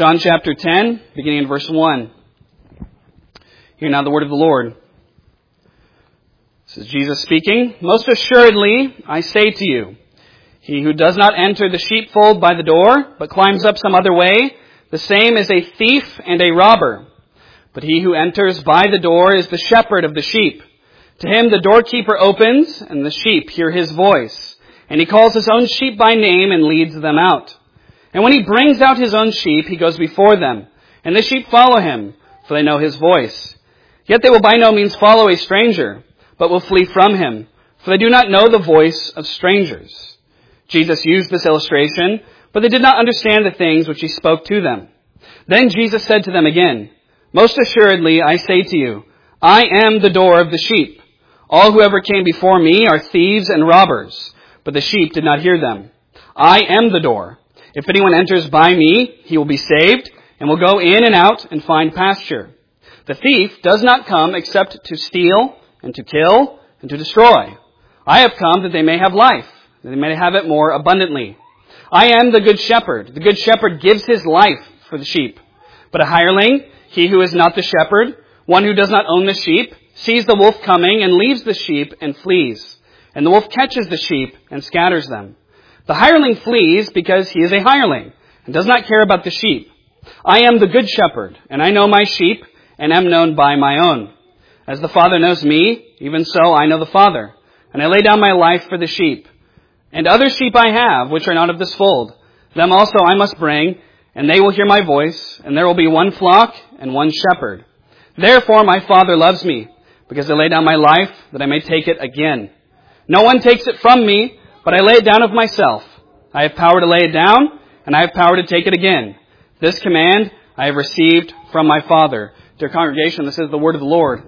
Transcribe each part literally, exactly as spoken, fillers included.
John chapter ten, beginning in verse one. Hear now the word of the Lord. This is Jesus speaking. Most assuredly, I say to you, he who does not enter the sheepfold by the door, but climbs up some other way, the same is a thief and a robber. But he who enters by the door is the shepherd of the sheep. To him the doorkeeper opens, and the sheep hear his voice. And he calls his own sheep by name and leads them out. And when he brings out his own sheep, he goes before them. And the sheep follow him, for they know his voice. Yet they will by no means follow a stranger, but will flee from him, for they do not know the voice of strangers. Jesus used this illustration, but they did not understand the things which he spoke to them. Then Jesus said to them again, Most assuredly, I say to you, I am the door of the sheep. All who ever came before me are thieves and robbers, but the sheep did not hear them. I am the door. If anyone enters by me, he will be saved, and will go in and out and find pasture. The thief does not come except to steal, and to kill, and to destroy. I have come that they may have life, that they may have it more abundantly. I am the good shepherd. The good shepherd gives his life for the sheep. But a hireling, he who is not the shepherd, one who does not own the sheep, sees the wolf coming and leaves the sheep and flees. And the wolf catches the sheep and scatters them. The hireling flees because he is a hireling and does not care about the sheep. I am the good shepherd, and I know my sheep and am known by my own. As the Father knows me, even so I know the Father, and I lay down my life for the sheep. And other sheep I have, which are not of this fold. Them also I must bring, and they will hear my voice, and there will be one flock and one shepherd. Therefore my Father loves me, because I lay down my life that I may take it again. No one takes it from me, but I lay it down of myself. I have power to lay it down, and I have power to take it again. This command I have received from my Father. Dear congregation, this is the word of the Lord.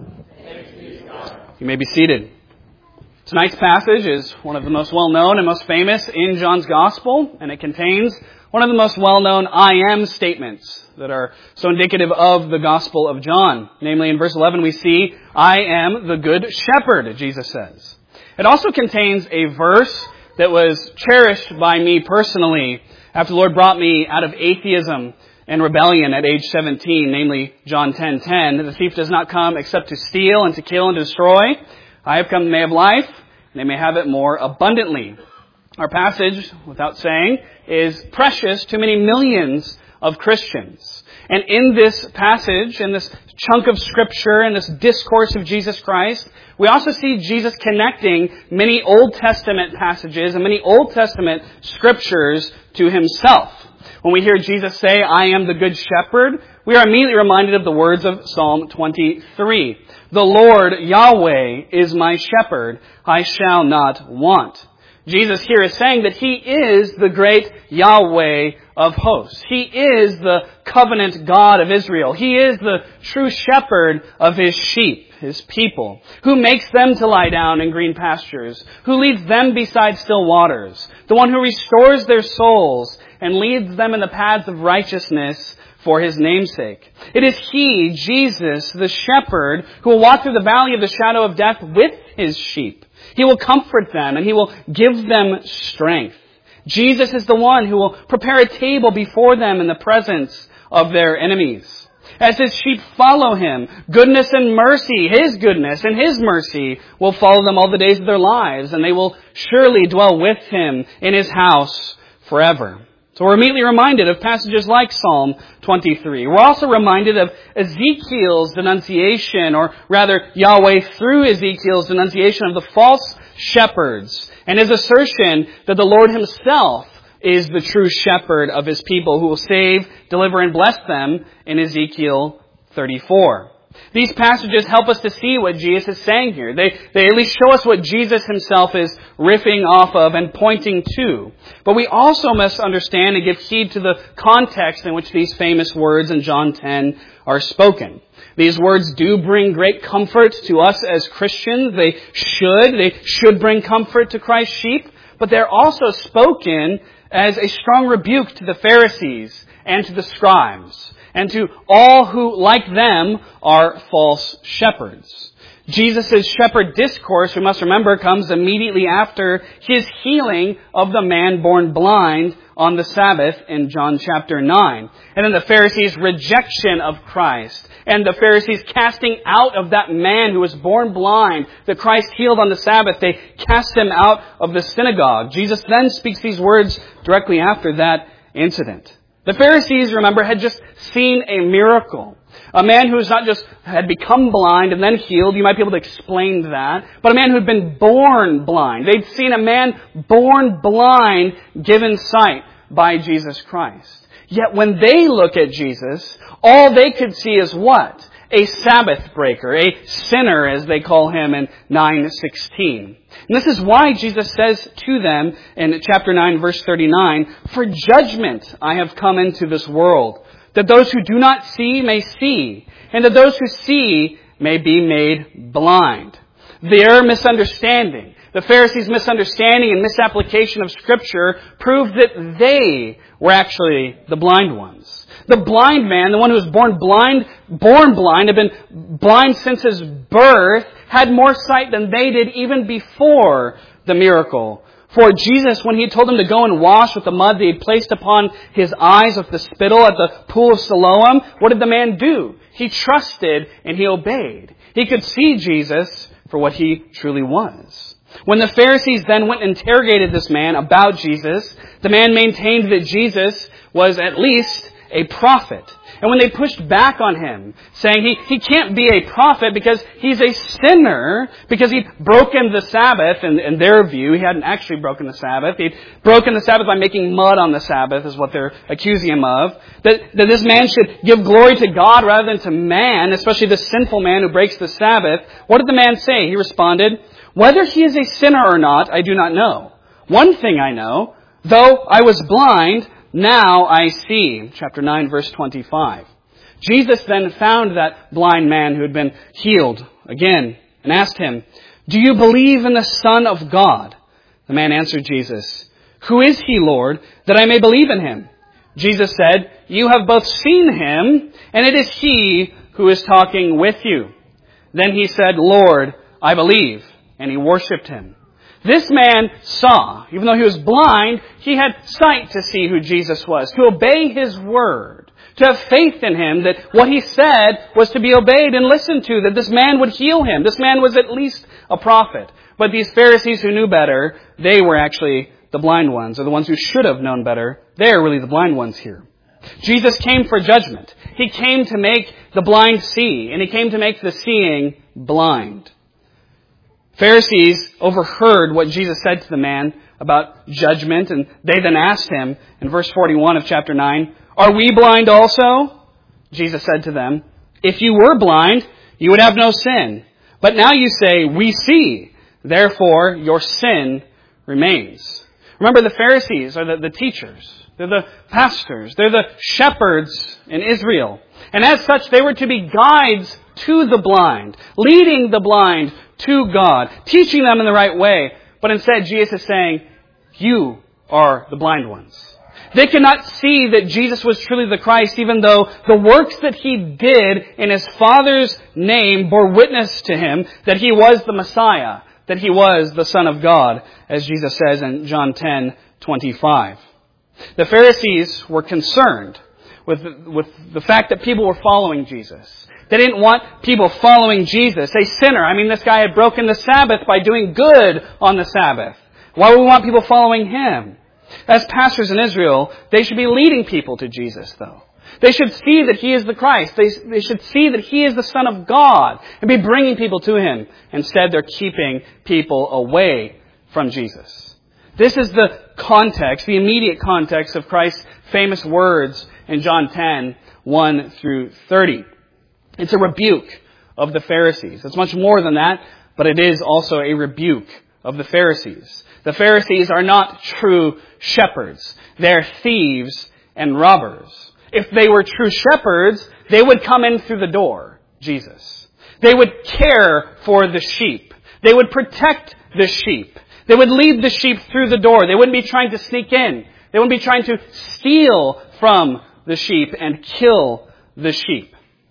You may be seated. Tonight's passage is one of the most well-known and most famous in John's Gospel, and it contains one of the most well-known I am statements that are so indicative of the Gospel of John. Namely, in verse eleven we see, I am the good shepherd, Jesus says. It also contains a verse that was cherished by me personally after the Lord brought me out of atheism and rebellion at age seventeen, namely John ten ten. The thief does not come except to steal and to kill and to destroy. I have come that they may have life, and they may have it more abundantly. Our passage, without saying, is precious to many millions of Christians. And in this passage, in this chunk of Scripture, in this discourse of Jesus Christ, we also see Jesus connecting many Old Testament passages and many Old Testament Scriptures to Himself. When we hear Jesus say, I am the good shepherd, we are immediately reminded of the words of Psalm twenty-three. The Lord Yahweh is my shepherd, I shall not want. Jesus here is saying that He is the great Yahweh of hosts. He is the covenant God of Israel. He is the true shepherd of His sheep, His people, who makes them to lie down in green pastures, who leads them beside still waters, the one who restores their souls and leads them in the paths of righteousness for His namesake. It is He, Jesus, the shepherd, who will walk through the valley of the shadow of death with His sheep. He will comfort them and He will give them strength. Jesus is the one who will prepare a table before them in the presence of their enemies. As His sheep follow Him, goodness and mercy, His goodness and His mercy will follow them all the days of their lives, and they will surely dwell with Him in His house forever. So we're immediately reminded of passages like Psalm twenty-three. We're also reminded of Ezekiel's denunciation, or rather Yahweh through Ezekiel's denunciation of the false shepherds and His assertion that the Lord Himself is the true shepherd of His people who will save, deliver, and bless them in Ezekiel thirty-four. These passages help us to see what Jesus is saying here. They, they at least show us what Jesus Himself is riffing off of and pointing to. But we also must understand and give heed to the context in which these famous words in John ten are spoken. These words do bring great comfort to us as Christians. They should. They should bring comfort to Christ's sheep. But they're also spoken as a strong rebuke to the Pharisees and to the scribes, and to all who, like them, are false shepherds. Jesus' shepherd discourse, we must remember, comes immediately after his healing of the man born blind on the Sabbath in John chapter nine. And then the Pharisees' rejection of Christ. And the Pharisees casting out of that man who was born blind, that Christ healed on the Sabbath. They cast him out of the synagogue. Jesus then speaks these words directly after that incident. The Pharisees, remember, had just seen a miracle. A man who was not just had become blind and then healed. You might be able to explain that. But a man who had been born blind. They'd seen a man born blind given sight by Jesus Christ. Yet when they look at Jesus, all they could see is what? A Sabbath breaker, a sinner as they call him in nine sixteen. And this is why Jesus says to them in chapter nine verse thirty-nine, "For judgment I have come into this world, that those who do not see may see, and that those who see may be made blind." Their misunderstanding, the Pharisees' misunderstanding and misapplication of Scripture proved that they were actually the blind ones. The blind man, the one who was born blind, born blind, had been blind since his birth, had more sight than they did even before the miracle. For Jesus, when he told them to go and wash with the mud that he had placed upon his eyes with the spittle at the pool of Siloam, what did the man do? He trusted and he obeyed. He could see Jesus for what he truly was. When the Pharisees then went and interrogated this man about Jesus, the man maintained that Jesus was at least a prophet. And when they pushed back on him, saying he, he can't be a prophet because he's a sinner, because he'd broken the Sabbath, in, in their view, he hadn't actually broken the Sabbath. He'd broken the Sabbath by making mud on the Sabbath, is what they're accusing him of. That, that this man should give glory to God rather than to man, especially the sinful man who breaks the Sabbath. What did the man say? He responded, "Whether he is a sinner or not, I do not know. One thing I know, though I was blind, now I see." Chapter nine, verse twenty-five. Jesus then found that blind man who had been healed again and asked him, "Do you believe in the Son of God?" The man answered Jesus, "Who is he, Lord, that I may believe in him?" Jesus said, "You have both seen him, and it is he who is talking with you." Then he said, "Lord, I believe," and he worshipped him. This man saw, even though he was blind, he had sight to see who Jesus was, to obey his word, to have faith in him that what he said was to be obeyed and listened to, that this man would heal him. This man was at least a prophet. But these Pharisees who knew better, they were actually the blind ones, or the ones who should have known better. They are really the blind ones here. Jesus came for judgment. He came to make the blind see, and he came to make the seeing blind. Pharisees overheard what Jesus said to the man about judgment, and they then asked him in verse forty-one of chapter nine, "Are we blind also?" Jesus said to them, "If you were blind, you would have no sin. But now you say, 'We see,' therefore your sin remains." Remember, the Pharisees are the, the teachers. They're the pastors. They're the shepherds in Israel. And as such, they were to be guides to the blind, leading the blind to God, teaching them in the right way. But instead, Jesus is saying, you are the blind ones. They could not see that Jesus was truly the Christ, even though the works that he did in his Father's name bore witness to him that he was the Messiah, that he was the Son of God, as Jesus says in John ten twenty-five. The Pharisees were concerned with, with the fact that people were following Jesus. They didn't want people following Jesus, a sinner. I mean, this guy had broken the Sabbath by doing good on the Sabbath. Why would we want people following him? As pastors in Israel, they should be leading people to Jesus, though. They should see that he is the Christ. They, they should see that he is the Son of God and be bringing people to him. Instead, they're keeping people away from Jesus. This is the context, the immediate context of Christ's famous words in John ten, one through thirty. It's a rebuke of the Pharisees. It's much more than that, but it is also a rebuke of the Pharisees. The Pharisees are not true shepherds. They're thieves and robbers. If they were true shepherds, they would come in through the door, Jesus. They would care for the sheep. They would protect the sheep. They would lead the sheep through the door. They wouldn't be trying to sneak in. They wouldn't be trying to steal from the sheep and kill the sheep.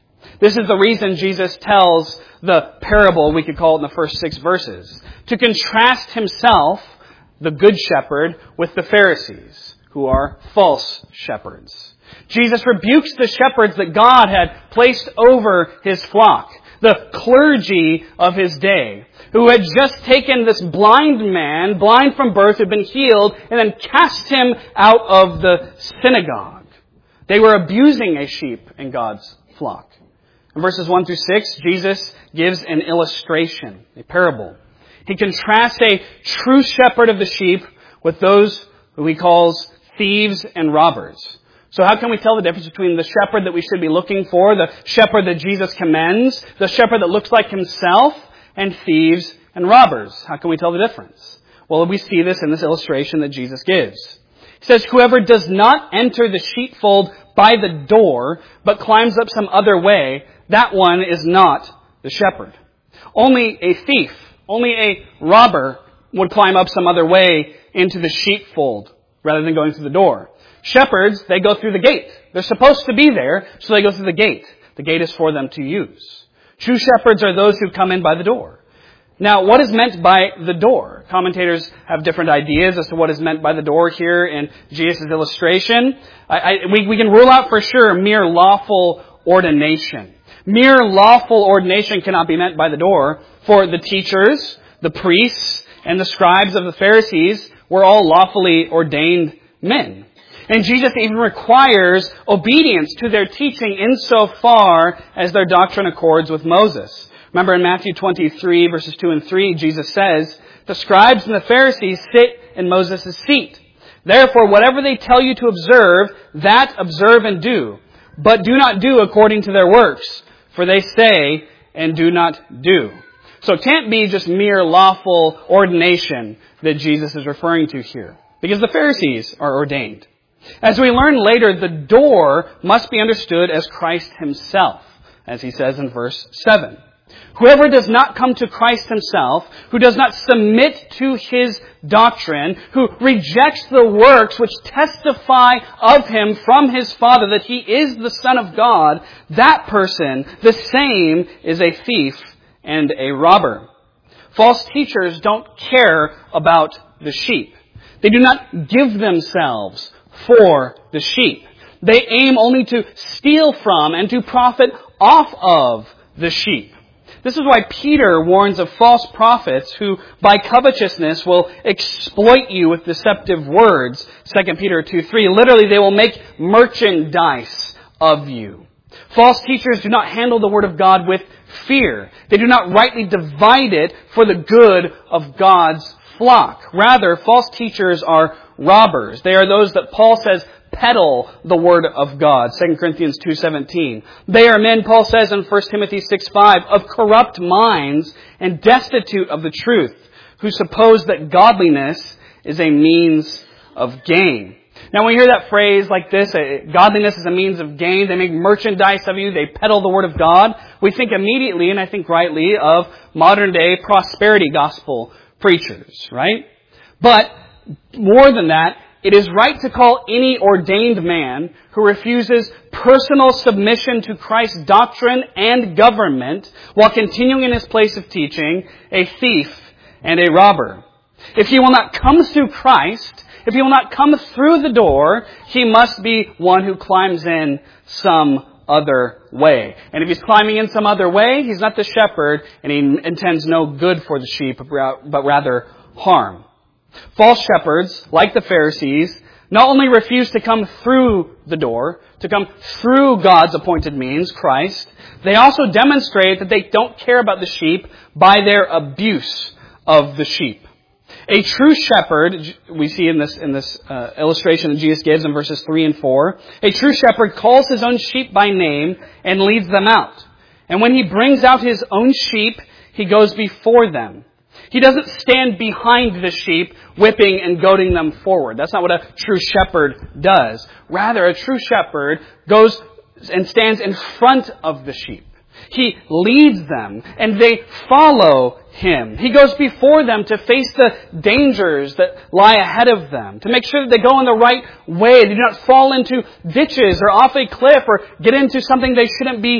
This is the reason Jesus tells the parable, we could call it in the first six verses, to contrast himself, the good shepherd, with the Pharisees, who are false shepherds. Jesus rebukes the shepherds that God had placed over his flock, the clergy of his day, who had just taken this blind man, blind from birth, who had been healed, and then cast him out of the synagogue. They were abusing a sheep in God's flock. In verses one through six, Jesus gives an illustration, a parable. He contrasts a true shepherd of the sheep with those who he calls thieves and robbers. So how can we tell the difference between the shepherd that we should be looking for, the shepherd that Jesus commends, the shepherd that looks like himself, and thieves and robbers? How can we tell the difference? Well, we see this in this illustration that Jesus gives. He says, whoever does not enter the sheepfold by the door, but climbs up some other way, that one is not the shepherd. Only a thief, only a robber would climb up some other way into the sheepfold rather than going through the door. Shepherds, they go through the gate. They're supposed to be there, so they go through the gate. The gate is for them to use. True shepherds are those who come in by the door. Now, what is meant by the door? Commentators have different ideas as to what is meant by the door here in Jesus' illustration. I, I, we, we can rule out for sure mere lawful ordination. Mere lawful ordination cannot be meant by the door, for the teachers, the priests, and the scribes of the Pharisees were all lawfully ordained men. And Jesus even requires obedience to their teaching insofar as their doctrine accords with Moses. Remember in Matthew twenty-three, verses two and three, Jesus says, the scribes and the Pharisees sit in Moses' seat. Therefore, whatever they tell you to observe, that observe and do. But do not do according to their works, for they say and do not do. So it can't be just mere lawful ordination that Jesus is referring to here, because the Pharisees are ordained. As we learn later, the door must be understood as Christ himself, as he says in verse seven. Whoever does not come to Christ himself, who does not submit to his doctrine, who rejects the works which testify of him from his Father that he is the Son of God, that person, the same, is a thief and a robber. False teachers don't care about the sheep. They do not give themselves for the sheep. They aim only to steal from and to profit off of the sheep. This is why Peter warns of false prophets who, by covetousness, will exploit you with deceptive words. Second Peter two three. Literally, they will make merchandise of you. False teachers do not handle the Word of God with fear. They do not rightly divide it for the good of God's flock. Rather, false teachers are robbers. They are those that Paul says peddle the Word of God. Second Corinthians two seventeen. They are men, Paul says in First Timothy six five, of corrupt minds and destitute of the truth, who suppose that godliness is a means of gain. Now when we hear that phrase like this, godliness is a means of gain, they make merchandise of you, they peddle the Word of God, we think immediately, and I think rightly, of modern day prosperity gospel preachers, right? But more than that, it is right to call any ordained man who refuses personal submission to Christ's doctrine and government while continuing in his place of teaching a thief and a robber. If he will not come through Christ, if he will not come through the door, he must be one who climbs in some other way. And if he's climbing in some other way, he's not the shepherd and he intends no good for the sheep, but rather harm. False shepherds, like the Pharisees, not only refuse to come through the door, to come through God's appointed means, Christ, they also demonstrate that they don't care about the sheep by their abuse of the sheep. A true shepherd, we see in this in this uh, illustration that Jesus gives in verses three and four, a true shepherd calls his own sheep by name and leads them out. And when he brings out his own sheep, he goes before them. He doesn't stand behind the sheep, whipping and goading them forward. That's not what a true shepherd does. Rather, a true shepherd goes and stands in front of the sheep. He leads them, and they follow him. He goes before them to face the dangers that lie ahead of them, to make sure that they go in the right way. They do not fall into ditches or off a cliff or get into something they shouldn't be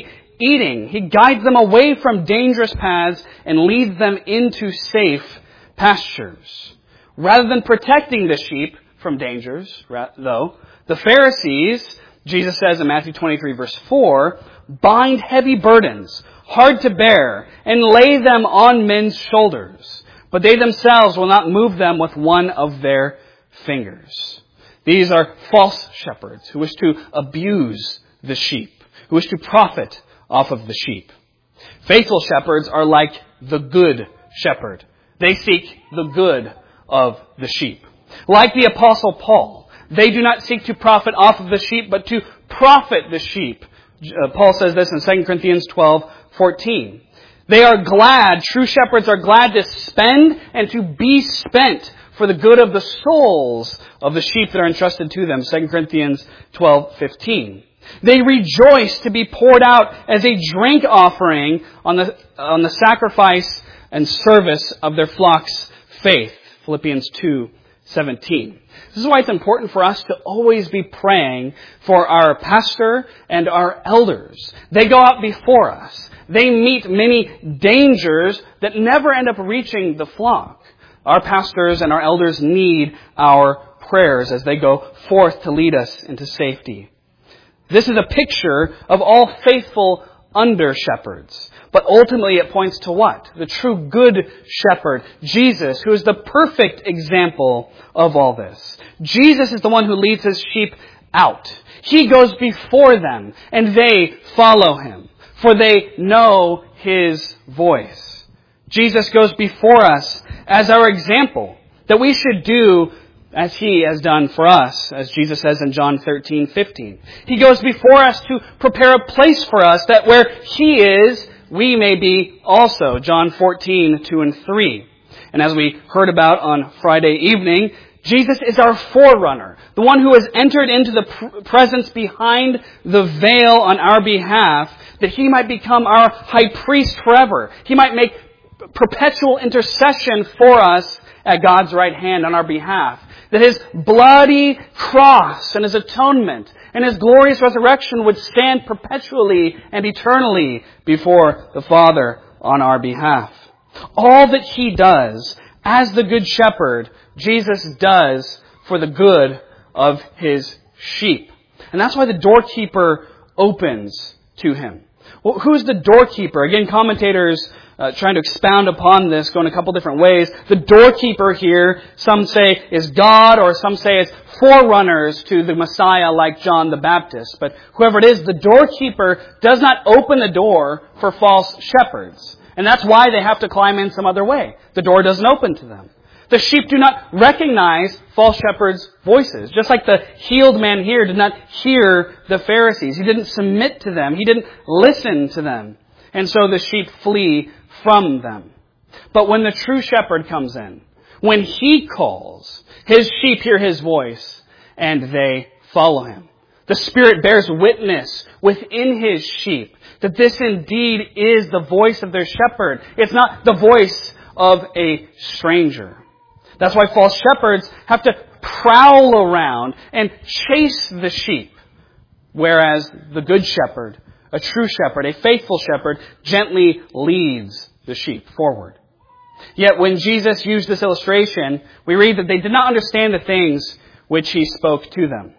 eating. He guides them away from dangerous paths and leads them into safe pastures. Rather than protecting the sheep from dangers, though, the Pharisees, Jesus says in Matthew twenty-three verse four, bind heavy burdens, hard to bear, and lay them on men's shoulders, but they themselves will not move them with one of their fingers. These are false shepherds who wish to abuse the sheep, who wish to profit off of the sheep. Faithful shepherds are like the good shepherd. They seek the good of the sheep. Like the Apostle Paul, they do not seek to profit off of the sheep, but to profit the sheep. Uh, Paul says this in Second Corinthians twelve fourteen. They are glad, true shepherds are glad to spend and to be spent for the good of the souls of the sheep that are entrusted to them. Second Corinthians twelve fifteen. They rejoice to be poured out as a drink offering on the, on the sacrifice and service of their flock's faith. Philippians two seventeen. This is why it's important for us to always be praying for our pastor and our elders. They go out before us. They meet many dangers that never end up reaching the flock. Our pastors and our elders need our prayers as they go forth to lead us into safety. This is a picture of all faithful under-shepherds. But ultimately it points to what? The true good shepherd, Jesus, who is the perfect example of all this. Jesus is the one who leads his sheep out. He goes before them and they follow him, for they know his voice. Jesus goes before us as our example, that we should do as he has done for us, as Jesus says in John thirteen fifteen. He goes before us to prepare a place for us, that where he is, we may be also. John fourteen two and three. And as we heard about on Friday evening, Jesus is our forerunner, the one who has entered into the pr- presence behind the veil on our behalf, that he might become our high priest forever. He might make perpetual intercession for us at God's right hand on our behalf. That his bloody cross and his atonement and his glorious resurrection would stand perpetually and eternally before the Father on our behalf. All that he does as the Good Shepherd, Jesus does for the good of his sheep. And that's why the doorkeeper opens to him. Well, who's the doorkeeper? Again, commentators Uh, trying to expound upon this, go in a couple different ways. The doorkeeper here, some say is God, or some say is forerunners to the Messiah like John the Baptist. But whoever it is, the doorkeeper does not open the door for false shepherds. And that's why they have to climb in some other way. The door doesn't open to them. The sheep do not recognize false shepherds' voices. Just like the healed man here did not hear the Pharisees. He didn't submit to them. He didn't listen to them. And so the sheep flee from them. But when the true shepherd comes in, when he calls, his sheep hear his voice and they follow him. The Spirit bears witness within his sheep that this indeed is the voice of their shepherd. It's not the voice of a stranger. That's why false shepherds have to prowl around and chase the sheep, whereas the good shepherd, a true shepherd, a faithful shepherd, gently leads the sheep forward. Yet when Jesus used this illustration, we read that they did not understand the things which he spoke to them.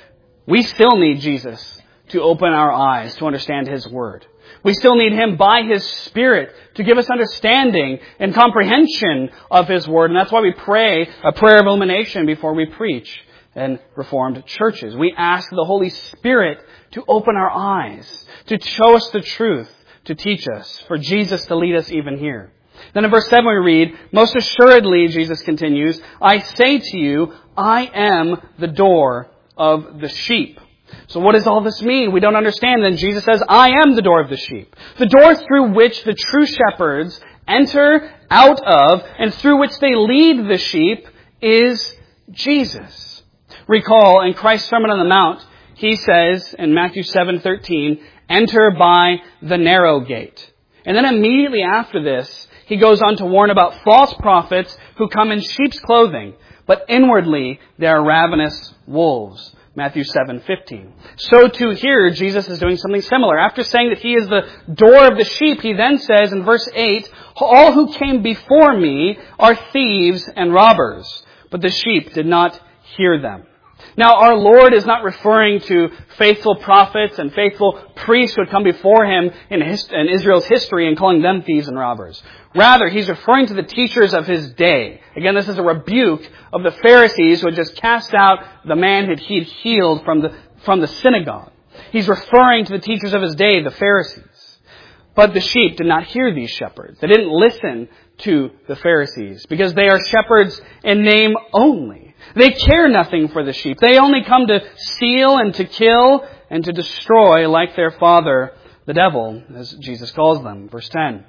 We still need Jesus to open our eyes to understand his word. We still need him by his Spirit to give us understanding and comprehension of his word. And that's why we pray a prayer of illumination before we preach in Reformed churches. We ask the Holy Spirit to open our eyes, to show us the truth, to teach us, for Jesus to lead us even here. Then in verse seven we read, most assuredly, Jesus continues, I say to you, I am the door of the sheep. So what does all this mean? We don't understand. Then Jesus says, I am the door of the sheep. The door through which the true shepherds enter out of and through which they lead the sheep is Jesus. Recall in Christ's Sermon on the Mount, he says in Matthew seven thirteen, enter by the narrow gate. And then immediately after this, he goes on to warn about false prophets who come in sheep's clothing, but inwardly they are ravenous wolves. Matthew seven fifteen. So too here, Jesus is doing something similar. After saying that He is the door of the sheep, He then says in verse eight, all who came before me are thieves and robbers, but the sheep did not hear them. Now, our Lord is not referring to faithful prophets and faithful priests who had come before Him in, his, in Israel's history and calling them thieves and robbers. Rather, He's referring to the teachers of His day. Again, this is a rebuke of the Pharisees who had just cast out the man that He had healed from the, from the synagogue. He's referring to the teachers of His day, the Pharisees. But the sheep did not hear these shepherds. They didn't listen to the Pharisees because they are shepherds in name only. They care nothing for the sheep. They only come to steal and to kill and to destroy like their father, the devil, as Jesus calls them. Verse ten.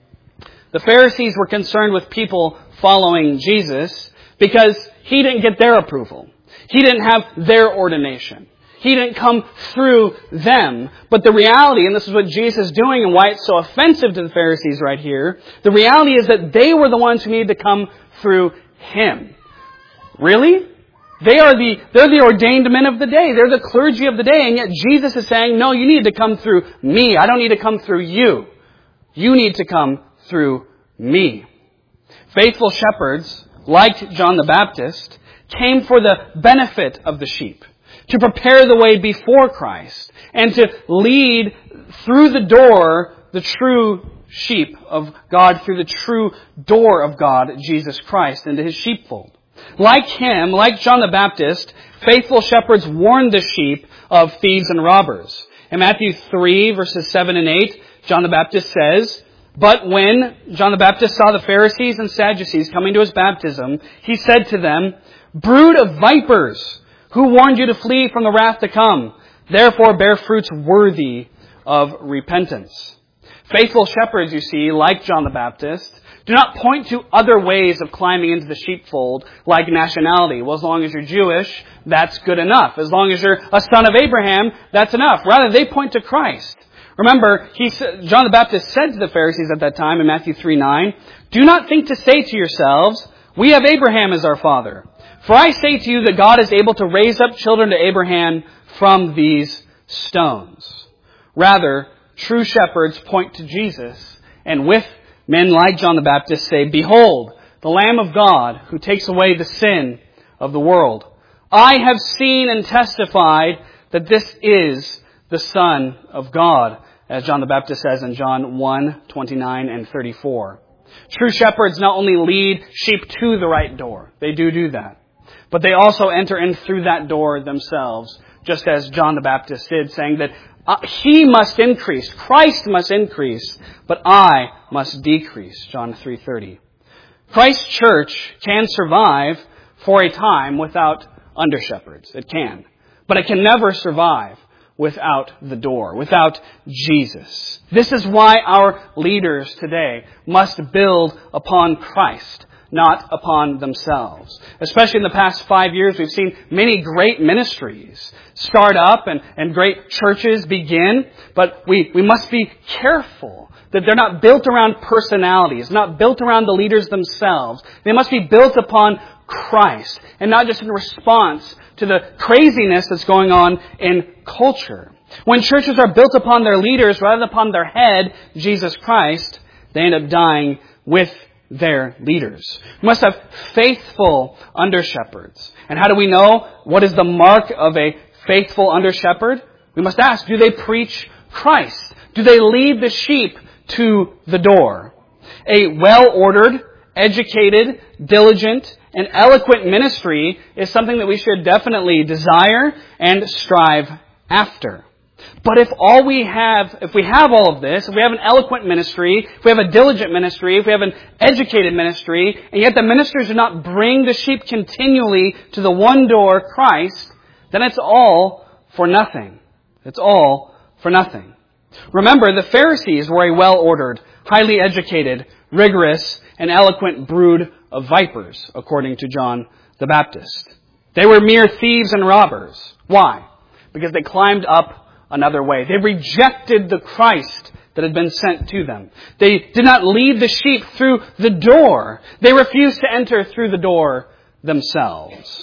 The Pharisees were concerned with people following Jesus because He didn't get their approval. He didn't have their ordination. He didn't come through them. But the reality, and this is what Jesus is doing and why it's so offensive to the Pharisees right here, the reality is that they were the ones who needed to come through Him. Really? They are the, they're the ordained men of the day. They're the clergy of the day. And yet Jesus is saying, no, you need to come through me. I don't need to come through you. You need to come through me. Faithful shepherds, like John the Baptist, came for the benefit of the sheep, to prepare the way before Christ, and to lead through the door the true sheep of God, through the true door of God, Jesus Christ, into His sheepfold. Like Him, like John the Baptist, faithful shepherds warned the sheep of thieves and robbers. In Matthew three, verses seven and eight, John the Baptist says, but when John the Baptist saw the Pharisees and Sadducees coming to His baptism, he said to them, brood of vipers, who warned you to flee from the wrath to come? Therefore bear fruits worthy of repentance. Faithful shepherds, you see, like John the Baptist, do not point to other ways of climbing into the sheepfold like nationality. Well, as long as you're Jewish, that's good enough. As long as you're a son of Abraham, that's enough. Rather, they point to Christ. Remember, he, John the Baptist said to the Pharisees at that time in Matthew three nine, do not think to say to yourselves, we have Abraham as our father. For I say to you that God is able to raise up children to Abraham from these stones. Rather, true shepherds point to Jesus, and with men like John the Baptist say, behold, the Lamb of God who takes away the sin of the world. I have seen and testified that this is the Son of God, as John the Baptist says in John one twenty-nine and thirty-four. True shepherds not only lead sheep to the right door, they do do that, but they also enter in through that door themselves, just as John the Baptist did, saying that Uh, he must increase, Christ must increase, but I must decrease, John three thirty. Christ's church can survive for a time without under-shepherds. It can. But it can never survive without the door, without Jesus. This is why our leaders today must build upon Christ, not upon themselves. Especially in the past five years, we've seen many great ministries start up and, and great churches begin, but we, we must be careful that they're not built around personalities, not built around the leaders themselves. They must be built upon Christ, and not just in response to the craziness that's going on in culture. When churches are built upon their leaders rather than upon their head, Jesus Christ, they end up dying with their leaders. We must have faithful under-shepherds. And how do we know what is the mark of a faithful under-shepherd? We must ask, do they preach Christ? Do they lead the sheep to the door? A well-ordered, educated, diligent, and eloquent ministry is something that we should definitely desire and strive after. But if all we have, if we have all of this, if we have an eloquent ministry, if we have a diligent ministry, if we have an educated ministry, and yet the ministers do not bring the sheep continually to the one door, Christ, then it's all for nothing. It's all for nothing. Remember, the Pharisees were a well-ordered, highly educated, rigorous, and eloquent brood of vipers, according to John the Baptist. They were mere thieves and robbers. Why? Because they climbed up another way. They rejected the Christ that had been sent to them. They did not lead the sheep through the door. They refused to enter through the door themselves.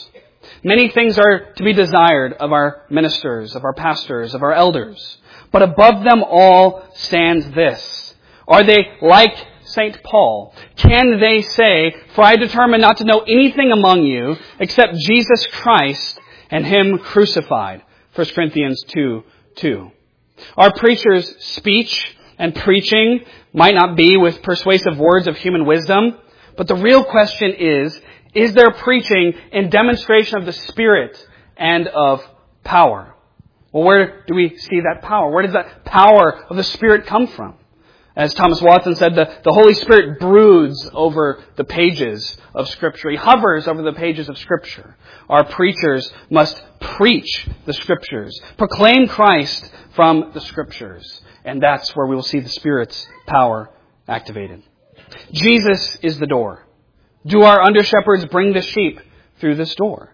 Many things are to be desired of our ministers, of our pastors, of our elders. But above them all stands this. Are they like Saint Paul? Can they say, "For I determined not to know anything among you except Jesus Christ and Him crucified"? First Corinthians two two. Our preacher's speech and preaching might not be with persuasive words of human wisdom, but the real question is, is their preaching in demonstration of the Spirit and of power? Well, where do we see that power? Where does that power of the Spirit come from? As Thomas Watson said, the, the Holy Spirit broods over the pages of Scripture. He hovers over the pages of Scripture. Our preachers must preach the Scriptures, proclaim Christ from the Scriptures. And that's where we will see the Spirit's power activated. Jesus is the door. Do our under-shepherds bring the sheep through this door?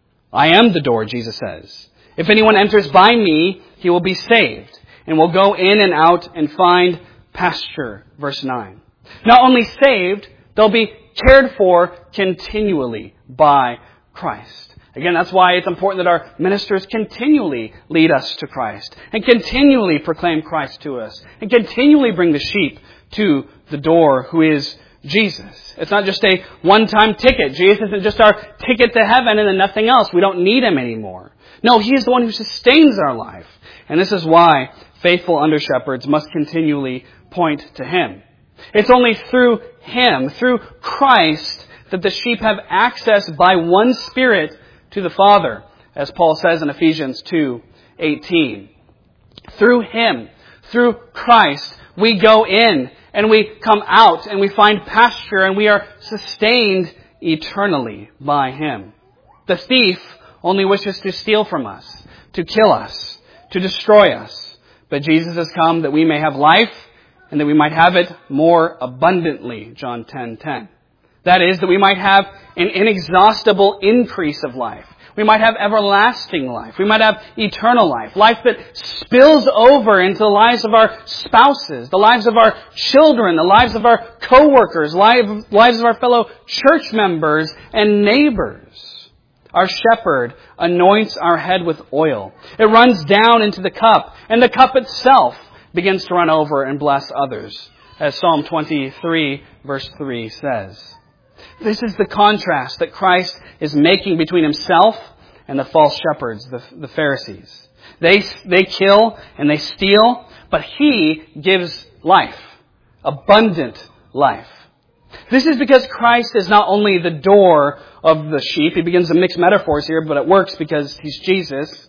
I am the door, Jesus says. If anyone enters by me, he will be saved, and will go in and out and find pasture. Verse nine. Not only saved, they'll be cared for continually by Christ. Again, that's why it's important that our ministers continually lead us to Christ, and continually proclaim Christ to us, and continually bring the sheep to the door, who is Jesus. It's not just a one-time ticket. Jesus isn't just our ticket to heaven and then nothing else. We don't need Him anymore. No, He is the one who sustains our life. And this is why faithful under-shepherds must continually point to Him. It's only through Him, through Christ, that the sheep have access by one Spirit to the Father, as Paul says in Ephesians two eighteen. Through Him, through Christ, we go in and we come out and we find pasture and we are sustained eternally by Him. The thief only wishes to steal from us, to kill us, to destroy us. But Jesus has come that we may have life and that we might have it more abundantly, John ten ten. That is, that we might have an inexhaustible increase of life. We might have everlasting life. We might have eternal life. Life that spills over into the lives of our spouses, the lives of our children, the lives of our co-workers, lives of our fellow church members and neighbors. Our shepherd anoints our head with oil. It runs down into the cup, and the cup itself begins to run over and bless others, as Psalm twenty-three verse three says. This is the contrast that Christ is making between Himself and the false shepherds, the, the Pharisees. They, they kill and they steal, but He gives life, abundant life. This is because Christ is not only the door of the sheep. He begins to mix metaphors here, but it works because He's Jesus.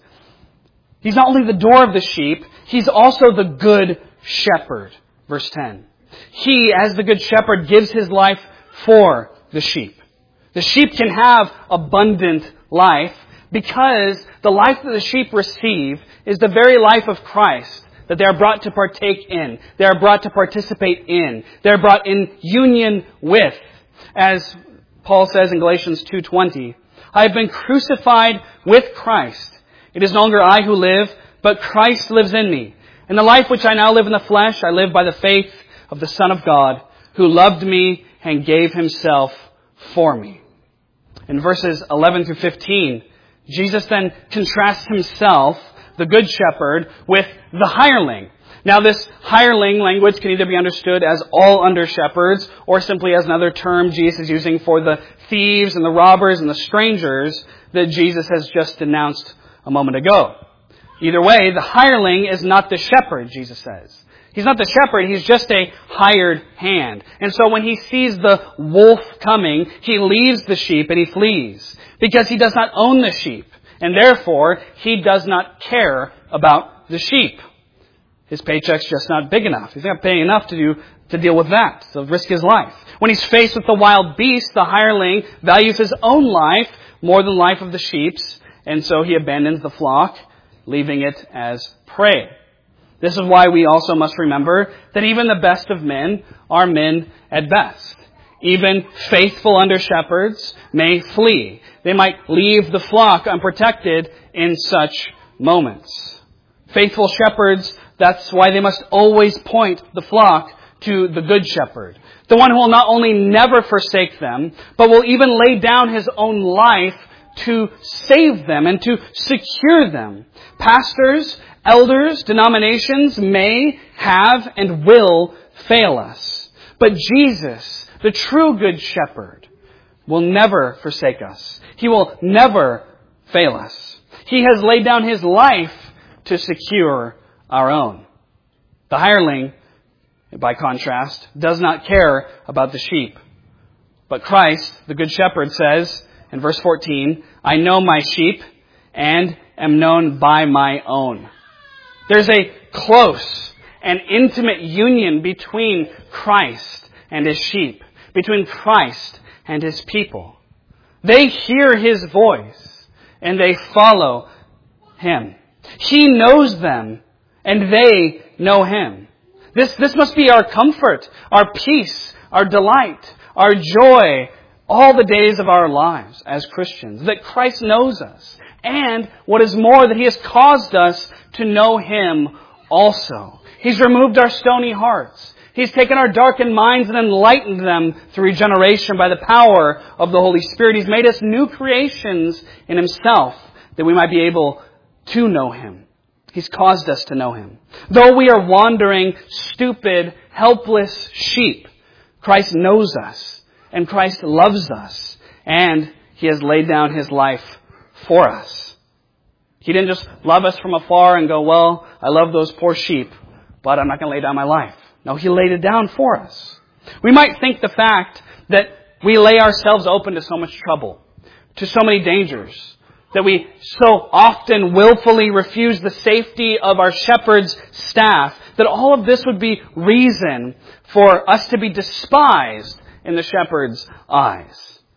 He's not only the door of the sheep, He's also the good shepherd. Verse ten. He, as the good shepherd, gives His life for the sheep. The sheep can have abundant life because the life that the sheep receive is the very life of Christ that they are brought to partake in. They are brought to participate in. They are brought in union with. As Paul says in Galatians two twenty, I have been crucified with Christ. It is no longer I who live, but Christ lives in me. In the life which I now live in the flesh, I live by the faith of the Son of God, who loved me and gave Himself for me. In verses eleven through fifteen, Jesus then contrasts Himself, the Good Shepherd, with the hireling. Now this hireling language can either be understood as all under-shepherds or simply as another term Jesus is using for the thieves and the robbers and the strangers that Jesus has just denounced a moment ago. Either way, the hireling is not the shepherd, Jesus says. He's not the shepherd, he's just a hired hand. And so when he sees the wolf coming, he leaves the sheep and he flees. Because he does not own the sheep. And therefore, he does not care about the sheep. His paycheck's just not big enough. He's not paying enough to do to deal with that, to risk his life. When he's faced with the wild beast, the hireling values his own life more than the life of the sheep's. And so he abandons the flock, leaving it as prey. This is why we also must remember that even the best of men are men at best. Even faithful under-shepherds may flee. They might leave the flock unprotected in such moments. Faithful shepherds, that's why they must always point the flock to the Good Shepherd. The one who will not only never forsake them, but will even lay down His own life to save them and to secure them. Pastors, elders, denominations may have and will fail us. But Jesus, the true Good Shepherd, will never forsake us. He will never fail us. He has laid down His life to secure our own. The hireling, by contrast, does not care about the sheep. But Christ, the Good Shepherd, says in verse fourteen, I know my sheep and am known by my own. There's a close and intimate union between Christ and His sheep, between Christ and His people. They hear His voice and they follow Him. He knows them and they know Him. This, this must be our comfort, our peace, our delight, our joy, all the days of our lives as Christians, that Christ knows us. And what is more, that He has caused us to know Him also. He's removed our stony hearts. He's taken our darkened minds and enlightened them through regeneration by the power of the Holy Spirit. He's made us new creations in Himself that we might be able to know Him. He's caused us to know Him. Though we are wandering, stupid, helpless sheep, Christ knows us and Christ loves us and He has laid down His life for us. He didn't just love us from afar and go, well, I love those poor sheep, but I'm not going to lay down my life. No, He laid it down for us. We might think the fact that we lay ourselves open to so much trouble, to so many dangers, that we so often willfully refuse the safety of our shepherd's staff, that all of this would be reason for us to be despised in the shepherd's eyes.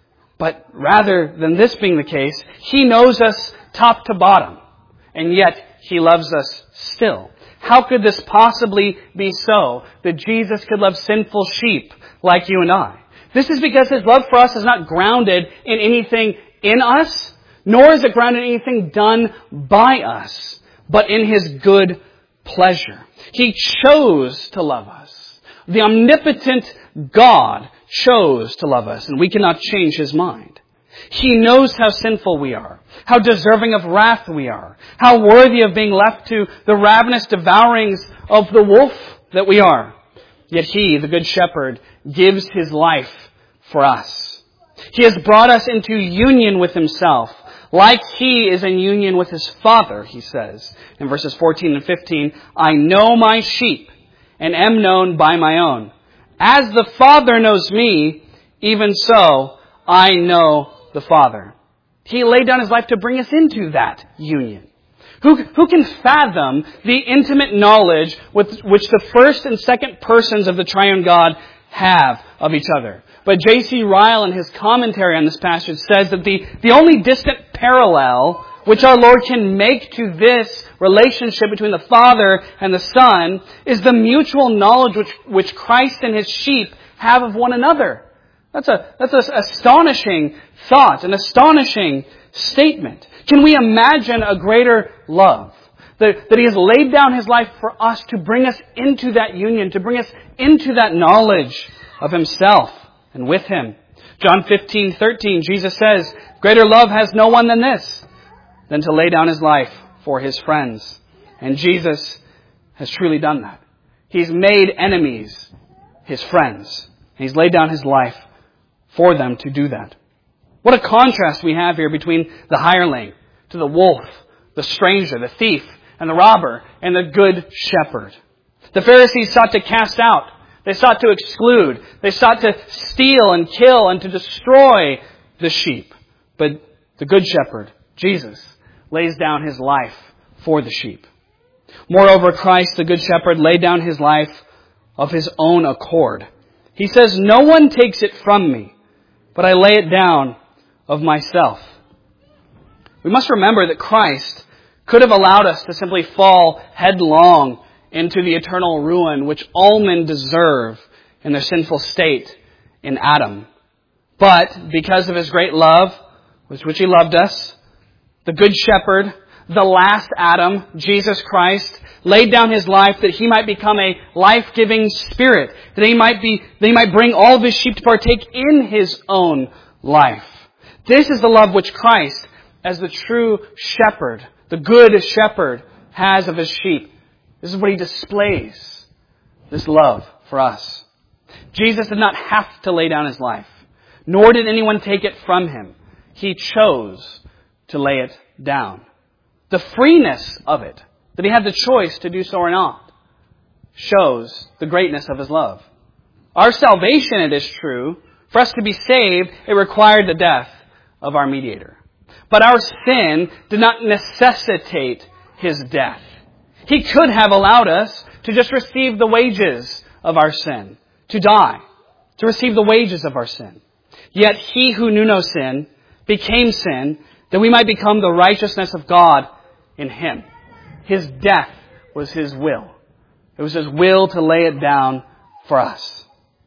But rather than this being the case, He knows us top to bottom, and yet He loves us still. How could this possibly be so, that Jesus could love sinful sheep like you and I? This is because His love for us is not grounded in anything in us, nor is it grounded in anything done by us, but in His good pleasure. He chose to love us. The omnipotent God chose to love us, and we cannot change His mind. He knows how sinful we are, how deserving of wrath we are, how worthy of being left to the ravenous devourings of the wolf that we are. Yet He, the Good Shepherd, gives His life for us. He has brought us into union with Himself, like He is in union with His Father, He says in verses fourteen and fifteen, I know my sheep and am known by my own. As the Father knows me, even so I know the Father. He laid down His life to bring us into that union. Who, who can fathom the intimate knowledge with which the first and second persons of the Triune God have of each other? But J C Ryle, in his commentary on this passage, says that the, the only distant parallel which our Lord can make to this relationship between the Father and the Son is the mutual knowledge which, which Christ and His sheep have of one another. That's a, that's an astonishing thought, an astonishing statement. Can we imagine a greater love? That, that He has laid down His life for us to bring us into that union, to bring us into that knowledge of Himself and with Him. John fifteen thirteen, Jesus says, greater love has no one than this, than to lay down His life for His friends. And Jesus has truly done that. He's made enemies His friends. He's laid down His life for them to do that. What a contrast we have here between the hireling to the wolf, the stranger, the thief, and the robber, and the Good Shepherd. The Pharisees sought to cast out. They sought to exclude. They sought to steal and kill and to destroy the sheep. But the Good Shepherd, Jesus, lays down His life for the sheep. Moreover, Christ, the Good Shepherd, laid down His life of His own accord. He says, no one takes it from me, but I lay it down of myself. We must remember that Christ could have allowed us to simply fall headlong into the eternal ruin which all men deserve in their sinful state in Adam. But because of His great love, with which He loved us, the Good Shepherd, the last Adam, Jesus Christ, laid down His life that He might become a life-giving Spirit, that He might be, that He might bring all of His sheep to partake in His own life. This is the love which Christ, as the true shepherd, the good shepherd, has of his sheep. This is what he displays, this love for us. Jesus did not have to lay down his life, nor did anyone take it from him. He chose to lay it down. The freeness of it, that he had the choice to do so or not, shows the greatness of his love. Our salvation, it is true, for us to be saved, it required the death of our mediator. But our sin did not necessitate his death. He could have allowed us to just receive the wages of our sin, to die, to receive the wages of our sin. Yet he who knew no sin became sin, that we might become the righteousness of God in him. His death was his will. It was his will to lay it down for us.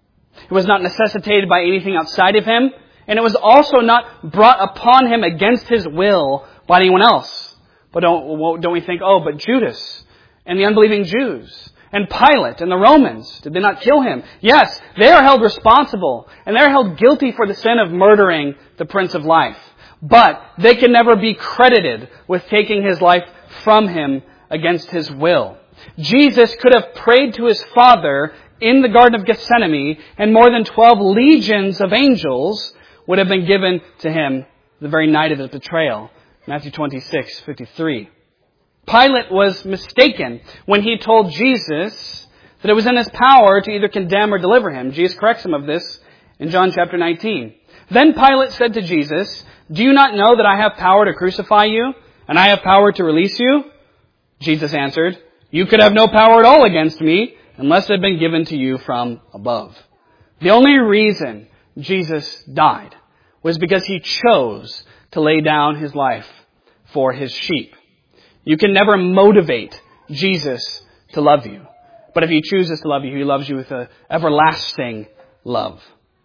It was not necessitated by anything outside of him, and it was also not brought upon him against his will by anyone else. But don't, don't we think, oh, but Judas and the unbelieving Jews and Pilate and the Romans, did they not kill him? Yes, they are held responsible, and they are held guilty for the sin of murdering the Prince of Life. But they can never be credited with taking his life from him against his will. Jesus could have prayed to his Father in the Garden of Gethsemane, and more than twelve legions of angels would have been given to him the very night of his betrayal. Matthew twenty-six fifty-three. Pilate was mistaken when he told Jesus that it was in his power to either condemn or deliver him. Jesus corrects him of this in John chapter nineteen. Then Pilate said to Jesus, "Do you not know that I have power to crucify you, and I have power to release you?" Jesus answered, "You could have no power at all against me, unless it had been given to you from above." The only reason Jesus died was because he chose to lay down his life for his sheep. You can never motivate Jesus to love you. But if he chooses to love you, he loves you with an everlasting love.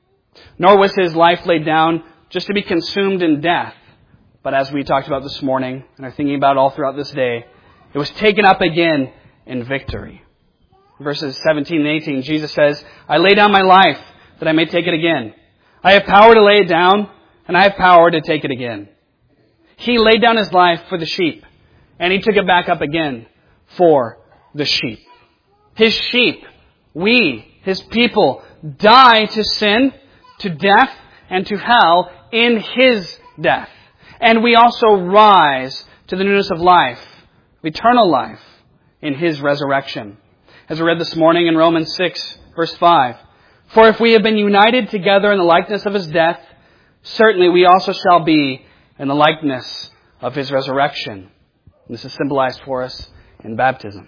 Nor was his life laid down just to be consumed in death. But as we talked about this morning and are thinking about all throughout this day, it was taken up again in victory. Verses seventeen and eighteen, Jesus says, "I lay down my life that I may take it again. I have power to lay it down, and I have power to take it again." He laid down his life for the sheep, and he took it back up again for the sheep. His sheep, we, his people, die to sin, to death, and to hell in his death. And we also rise to the newness of life, eternal life, in his resurrection. As we read this morning in Romans six, verse five, "For if we have been united together in the likeness of his death, certainly we also shall be in the likeness of his resurrection." And this is symbolized for us in baptism.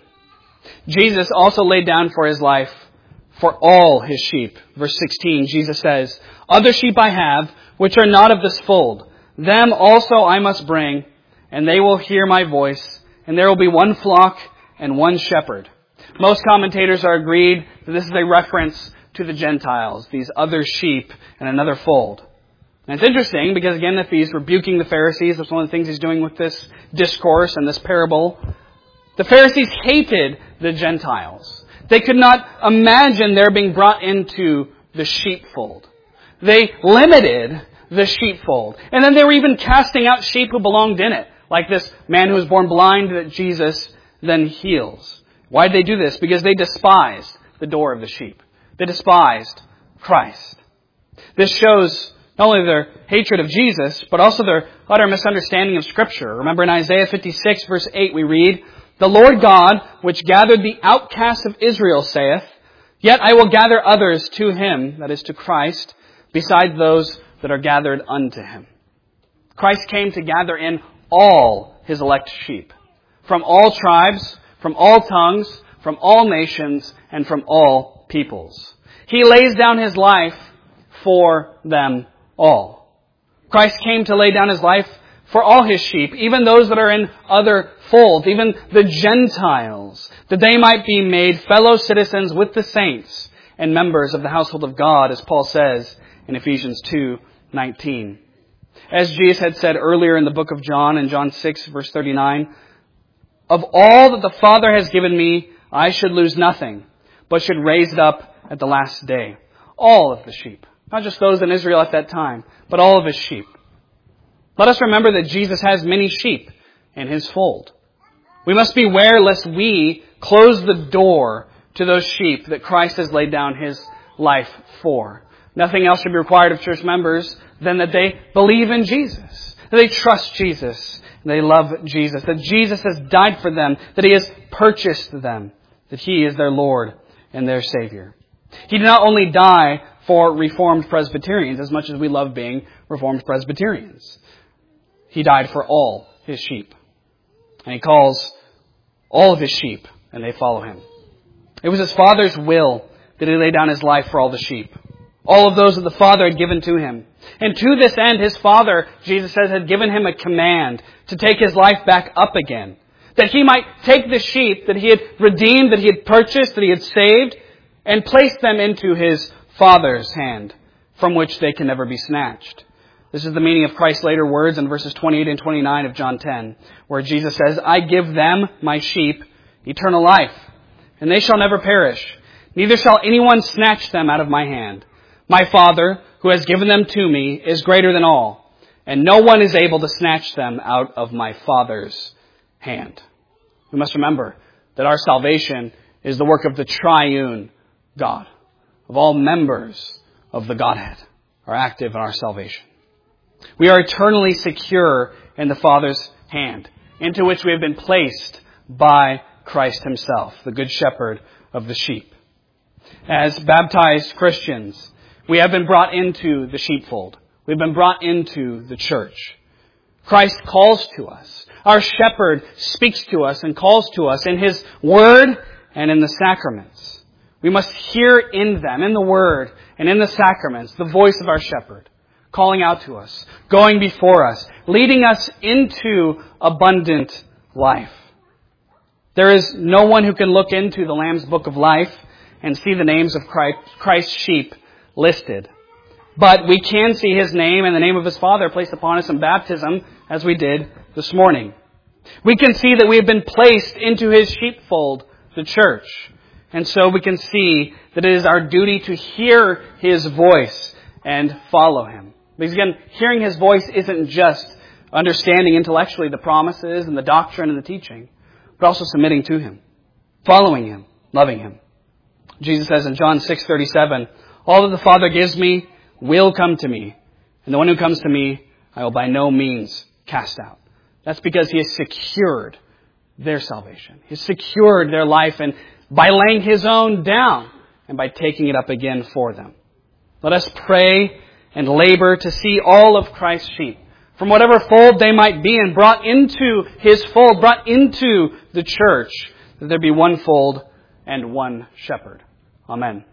Jesus also laid down for his life for all his sheep. Verse sixteen, Jesus says, "Other sheep I have, which are not of this fold. Them also I must bring, and they will hear my voice, and there will be one flock and one shepherd." Most commentators are agreed that this is a reference to the Gentiles, these other sheep and another fold. And it's interesting because, again, if he's rebuking the Pharisees, that's one of the things he's doing with this discourse and this parable. The Pharisees hated the Gentiles. They could not imagine their being brought into the sheepfold. They limited the sheepfold. And then they were even casting out sheep who belonged in it, like this man who was born blind that Jesus then heals. Why did they do this? Because they despised the door of the sheep. They despised Christ. This shows not only their hatred of Jesus, but also their utter misunderstanding of Scripture. Remember in Isaiah fifty-six, verse eight, we read, "The Lord God, which gathered the outcasts of Israel, saith, Yet I will gather others to him," that is to Christ, "beside those that are gathered unto him." Christ came to gather in all his elect sheep, from all tribes, from all tongues, from all nations, and from all peoples. He lays down his life for them all. Christ came to lay down his life for all his sheep, even those that are in other folds, even the Gentiles, that they might be made fellow citizens with the saints and members of the household of God, as Paul says in Ephesians two nineteen. As Jesus had said earlier in the book of John, in John six, verse thirty-nine, "Of all that the Father has given me, I should lose nothing, but should raise it up at the last day." All of the sheep. Not just those in Israel at that time, but all of his sheep. Let us remember that Jesus has many sheep in His fold. We must beware lest we close the door to those sheep that Christ has laid down His life for. Nothing else should be required of church members than that they believe in Jesus, that they trust Jesus, and they love Jesus, that Jesus has died for them, that He has purchased them, that He is their Lord and their Savior. He did not only die for Reformed Presbyterians, as much as we love being Reformed Presbyterians. He died for all His sheep. And He calls all of His sheep, and they follow Him. It was His Father's will that He laid down His life for all the sheep. All of those that the Father had given to Him. And to this end, His Father, Jesus says, had given Him a command to take His life back up again. That He might take the sheep that He had redeemed, that He had purchased, that He had saved, and place them into His Father's hand, from which they can never be snatched. This is the meaning of Christ's later words in verses twenty-eight and twenty-nine of John ten, where Jesus says, I give them, my sheep, eternal life, and they shall never perish, neither shall anyone snatch them out of my hand. My Father, who has given them to me, is greater than all, and no one is able to snatch them out of my Father's hand. We must remember that our salvation is the work of the triune God. Of all members of the Godhead are active in our salvation. We are eternally secure in the Father's hand, into which we have been placed by Christ Himself, the Good Shepherd of the sheep. As baptized Christians, we have been brought into the sheepfold. We've been brought into the church. Christ calls to us. Our shepherd speaks to us and calls to us in His Word and in the sacraments. We must hear in them, in the Word and in the sacraments, the voice of our shepherd, calling out to us, going before us, leading us into abundant life. There is no one who can look into the Lamb's Book of Life and see the names of Christ's sheep listed. But we can see His name and the name of His Father placed upon us in baptism, as we did this morning. We can see that we have been placed into His sheepfold, the church. And so we can see that it is our duty to hear His voice and follow Him. Because again, hearing His voice isn't just understanding intellectually the promises and the doctrine and the teaching, but also submitting to Him, following Him, loving Him. Jesus says in John six thirty-seven, all that the Father gives me will come to me, and the one who comes to me I will by no means cast out. That's because He has secured their salvation. He has secured their life, and by laying His own down and by taking it up again for them. Let us pray and labor to see all of Christ's sheep, from whatever fold they might be in, brought into His fold, brought into the church, that there be one fold and one shepherd. Amen.